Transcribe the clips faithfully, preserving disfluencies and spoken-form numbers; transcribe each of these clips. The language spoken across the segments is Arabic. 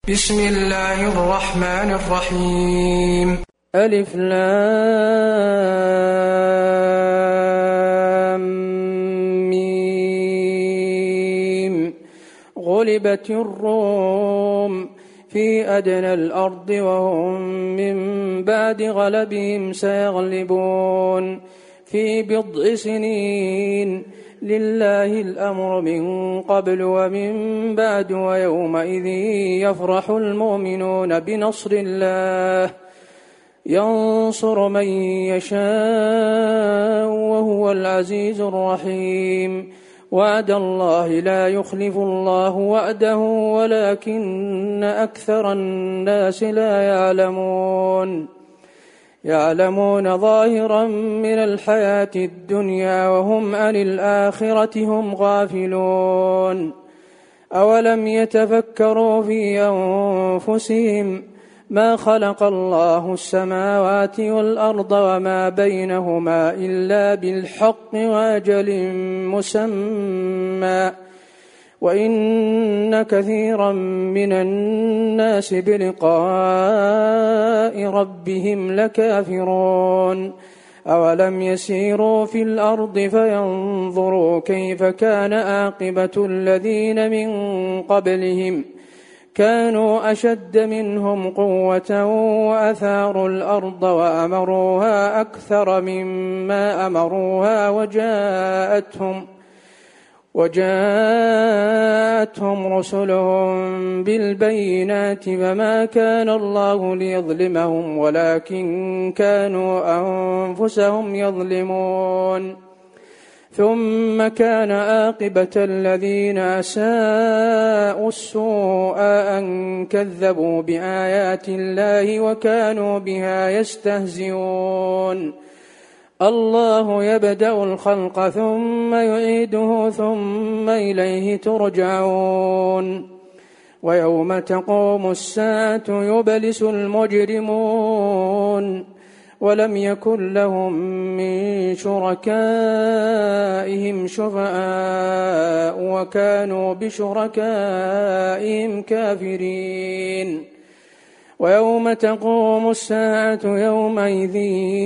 بسم الله الرحمن الرحيم. ألف لام ميم. غلبت الروم في أدنى الأرض وهم من بعد غلبهم سيغلبون في بضع سنين. لله الأمر من قبل ومن بعد ويومئذ يفرح المؤمنون بنصر الله ينصر من يشاء وهو العزيز الرحيم. وعد الله لا يخلف الله وعده ولكن أكثر الناس لا يعلمون يعلمون ظاهرا من الحياة الدنيا وهم عن الآخرة هم غافلون. أولم يتفكروا في أنفسهم ما خلق الله السماوات والأرض وما بينهما إلا بالحق وأجل مسمى وإن كثيرا من الناس بلقاء ربهم لكافرون. أولم يسيروا في الأرض فينظروا كيف كان عاقبة الذين من قبلهم كانوا أشد منهم قوة وأثاروا الأرض وأمروها أكثر مما أمروها وجاءتهم وجاءتهم رسلهم بالبينات فما كان الله ليظلمهم ولكن كانوا أنفسهم يظلمون. ثم كان عاقبة الذين أساءوا السوء أن كذبوا بآيات الله وكانوا بها يستهزئون. الله يبدأ الخلق ثم يعيده ثم إليه ترجعون. ويوم تقوم الساعة يبلس المجرمون ولم يكن لهم من شركائهم شفعاء وكانوا بشركائهم كافرين. ويوم تقوم الساعة يومئذ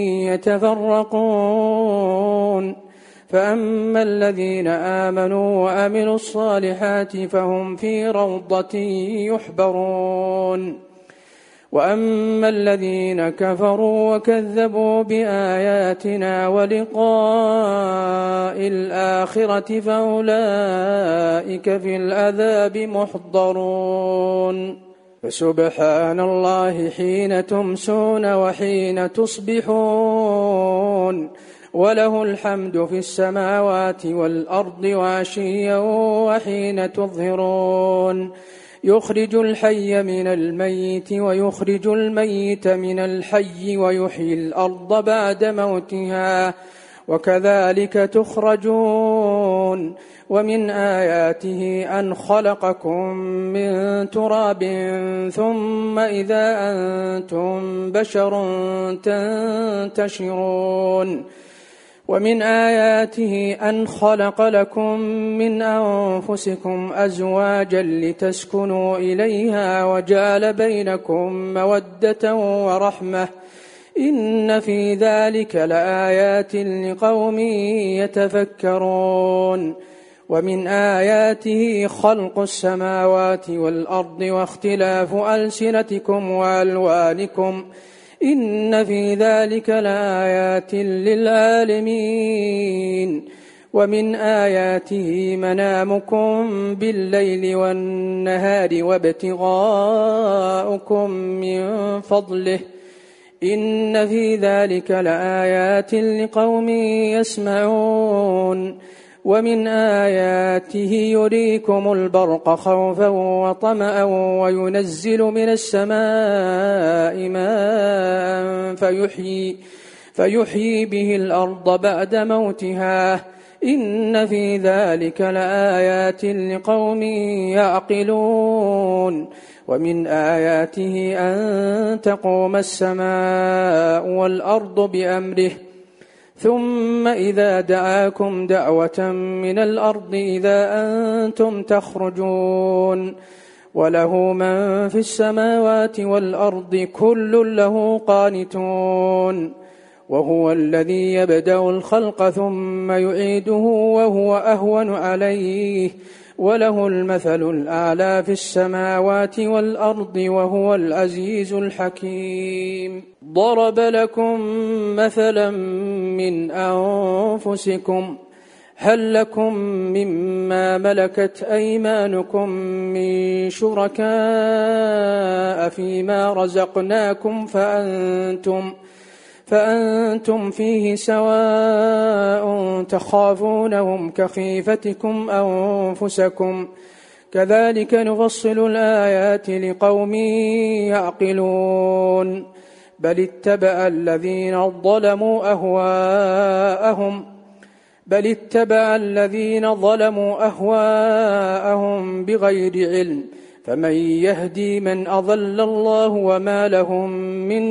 يتفرقون فأما الذين آمنوا وعملوا الصالحات فهم في روضة يحبرون وأما الذين كفروا وكذبوا بآياتنا ولقاء الآخرة فأولئك في العذاب محضرون. فسبحان الله حين تمسون وحين تصبحون وله الحمد في السماوات والأرض وعشيا وحين تظهرون. يخرج الحي من الميت ويخرج الميت من الحي ويحيي الأرض بعد موتها وكذلك تخرجون. ومن آياته أن خلقكم من تراب ثم إذا أنتم بشر تنتشرون. ومن آياته أن خلق لكم من أنفسكم أزواجا لتسكنوا إليها وجعل بينكم مودة ورحمة إن في ذلك لآيات لقوم يتفكرون. ومن آياته خلق السماوات والأرض واختلاف ألسنتكم وألوانكم إن في ذلك لآيات للعالمين. ومن آياته منامكم بالليل والنهار وابتغاؤكم من فضله إن في ذلك لآيات لقوم يسمعون. ومن آياته يريكم البرق خوفا وطمعا وينزل من السماء ماء فيحيي, فيحيي به الأرض بعد موتها إن في ذلك لآيات لقوم يعقلون. ومن آياته أن تقوم السماء والأرض بأمره ثم إذا دعاكم دعوة من الأرض إذا أنتم تخرجون وله من في السماوات والأرض كل له قانتون وهو الذي يبدأ الخلق ثم يعيده وهو أهون عليه وله المثل الأعلى في السماوات والأرض وهو العزيز الحكيم. ضرب لكم مثلا من أنفسكم هل لكم مما ملكت أيمانكم من شركاء فيما رزقناكم فأنتم فأنتم فيه سواء تخافونهم كخيفتكم أنفسكم كذلك نفصل الآيات لقوم يعقلون. بل اتبع الذين ظلموا أهواءهم بل اتبع الذين ظلموا أهواءهم بغير علم فمن يهدي من أضل الله وما لهم من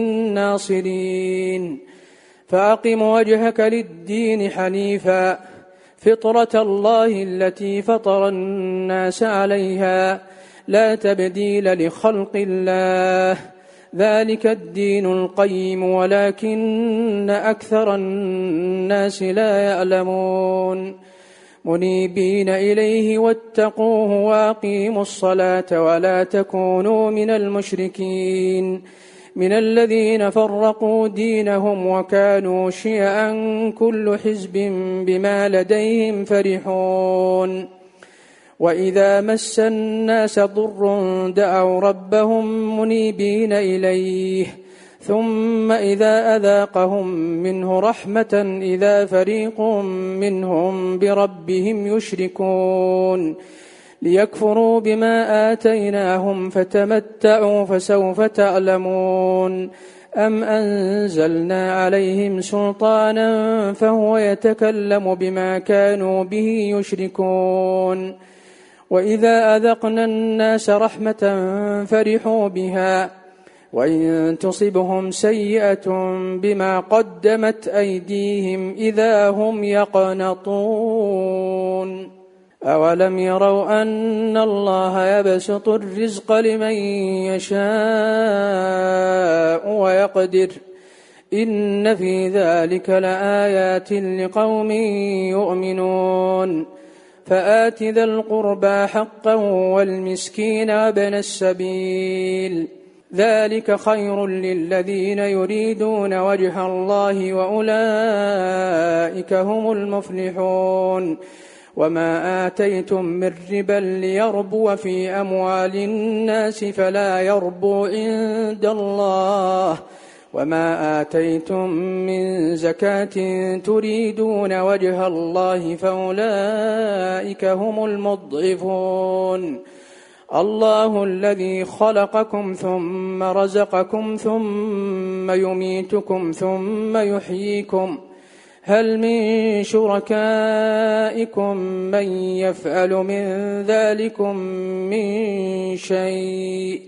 ناصرين. فأقم وجهك للدين حنيفا فطرة الله التي فطر الناس عليها لا تبديل لخلق الله ذلك الدين القيم ولكن أكثر الناس لا يعلمون. منيبين إليه واتقوه وأقيموا الصلاة ولا تكونوا من المشركين من الذين فرقوا دينهم وكانوا شيعا كل حزب بما لديهم فرحون. وإذا مس الناس ضر دعوا ربهم منيبين إليه ثم إذا أذاقهم منه رحمة إذا فريق منهم بربهم يشركون ليكفروا بما آتيناهم فتمتعوا فسوف تعلمون. أم أنزلنا عليهم سلطانا فهو يتكلم بما كانوا به يشركون. وإذا أذقنا الناس رحمة فرحوا بها وإن تصبهم سيئة بما قدمت أيديهم إذا هم يقنطون. أولم يروا أن الله يبسط الرزق لمن يشاء ويقدر إن في ذلك لآيات لقوم يؤمنون. فآت ذا القربى حقا والمسكين وابن السبيل ذلك خير للذين يريدون وجه الله وأولئك هم المفلحون. وما آتيتم من ربا ليربو في أموال الناس فلا يربو عند الله وما آتيتم من زكاة تريدون وجه الله فأولئك هم المضعفون. الله الذي خلقكم ثم رزقكم ثم يميتكم ثم يحييكم هل من شركائكم من يفعل من ذلكم من شيء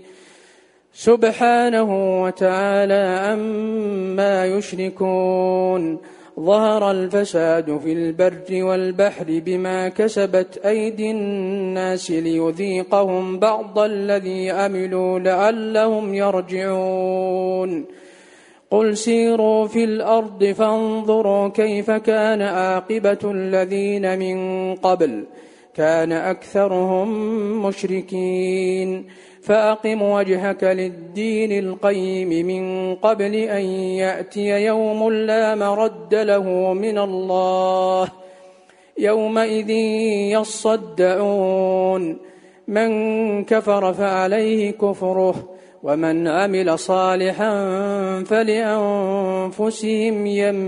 سبحانه وتعالى عما يشركون. ظهر الفساد في البر والبحر بما كسبت أيدي الناس ليذيقهم بعض الذي عملوا لعلهم يرجعون. قل سيروا في الأرض فانظروا كيف كان عاقبة الذين من قبل كان أكثرهم مشركين. فأقم وجهك للدين القيم من قبل أن يأتي يوم لا مرد له من الله يومئذ يصدعون. من كفر فعليه كفره ومن عمل صالحا فلأنفسهم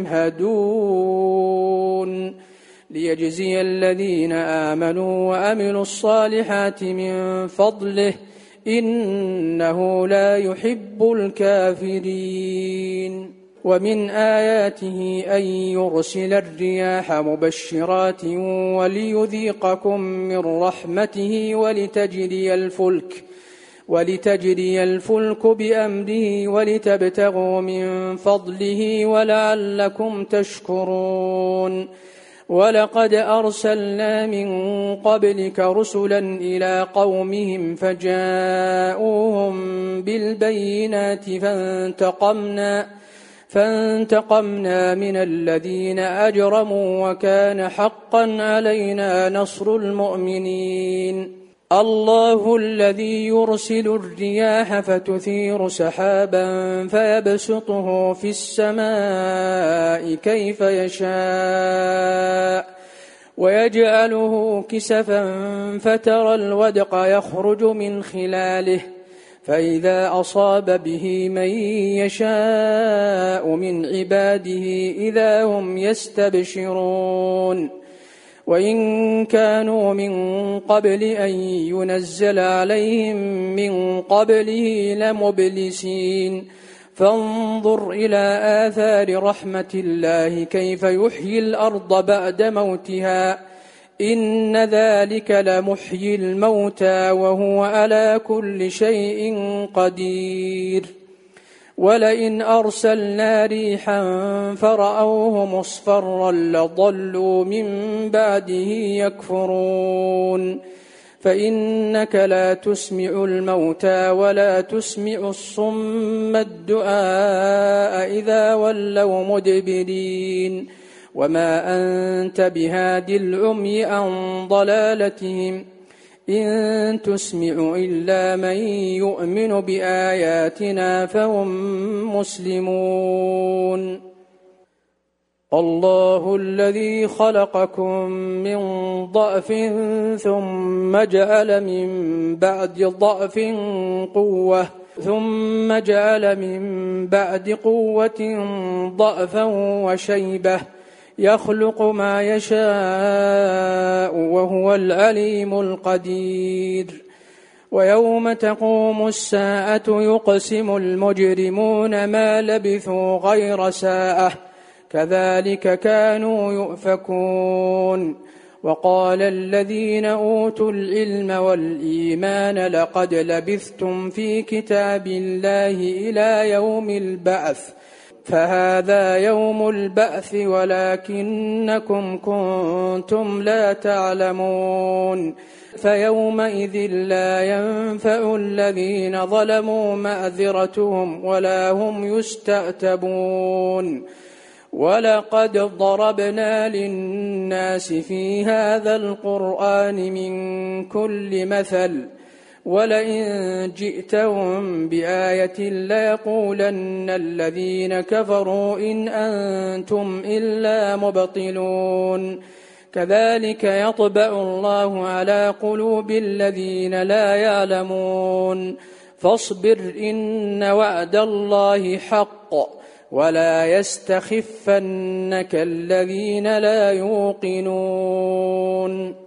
يمهدون ليجزي الذين آمنوا وعملوا الصالحات من فضله إنه لا يحب الكافرين. ومن آياته أن يرسل الرياح مبشرات وليذيقكم من رحمته ولتجري الفلك ولتجري الفلك بأمره ولتبتغوا من فضله ولعلكم تشكرون. ولقد أرسلنا من قبلك رسلا إلى قومهم فجاءوهم بالبينات فانتقمنا فانتقمنا من الذين أجرموا وكان حقا علينا نصر المؤمنين الله الذي يرسل الرياح فتثير سحابا فيبسطه في السماء كيف يشاء ويجعله كسفا فترى الودق يخرج من خلاله فإذا أصاب به من يشاء من عباده إذا هم يستبشرون وإن كانوا من قبل أن ينزل عليهم من قبله لمبلسين فانظر إلى آثار رحمة الله كيف يحيي الأرض بعد موتها إن ذلك لمحيي الموتى وهو على كل شيء قدير ولئن أرسلنا ريحا فرأوه مصفرا لظلوا من بعده يكفرون فإنك لا تسمع الموتى ولا تسمع الصم الدعاء إذا ولوا مدبرين وما أنت بهاد العمي عن ضلالتهم إن تسمع إلا من يؤمن بآياتنا فهم مسلمون الله الذي خلقكم من ضعف ثم جعل من بعد ضعف قوة ثم جعل من بعد قوة ضعفا وشيبة يخلق ما يشاء وهو العليم القدير ويوم تقوم الساعة يقسم المجرمون ما لبثوا غير ساعة كذلك كانوا يؤفكون وقال الذين أوتوا العلم والإيمان لقد لبثتم في كتاب الله إلى يوم البعث فهذا يوم البعث ولكنكم كنتم لا تعلمون فيومئذ لا ينفع الذين ظلموا معذرتهم ولا هم يستعتبون ولقد ضربنا للناس في هذا القرآن من كل مثل ولئن جئتهم بآية ليقولن الذين كفروا إن أنتم إلا مبطلون كذلك يطبع الله على قلوب الذين لا يعلمون فاصبر إن وعد الله حق ولا يستخفنك الذين لا يوقنون